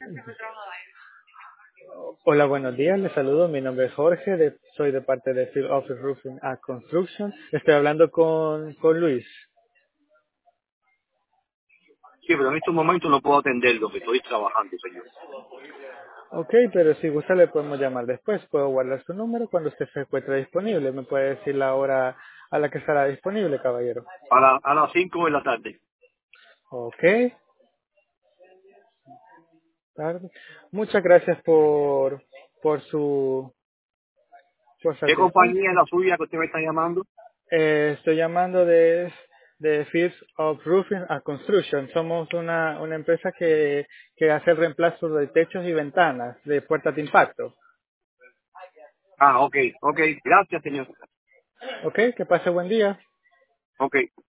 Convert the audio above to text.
Hola, buenos días. Les saludo. Mi nombre es Jorge. Soy de parte de Field Office Roofing and Construction. Estoy hablando con Luis. Sí, pero en estos momentos no puedo atenderlo, que estoy trabajando, señor. Ok, pero si gusta le podemos llamar después. Puedo guardar su número cuando usted se encuentre disponible. ¿Me puede decir la hora a la que estará disponible, caballero? A las 5 de la tarde. Ok. Tarde. Muchas gracias por por su ¿Qué atención. compañía es la suya que usted me está llamando? Estoy llamando de Fields of Roofing and Construction. Somos una empresa que hace el reemplazo de techos y ventanas de puertas de impacto. Ah, ok. Gracias, señor. Ok, que pase buen día. Ok.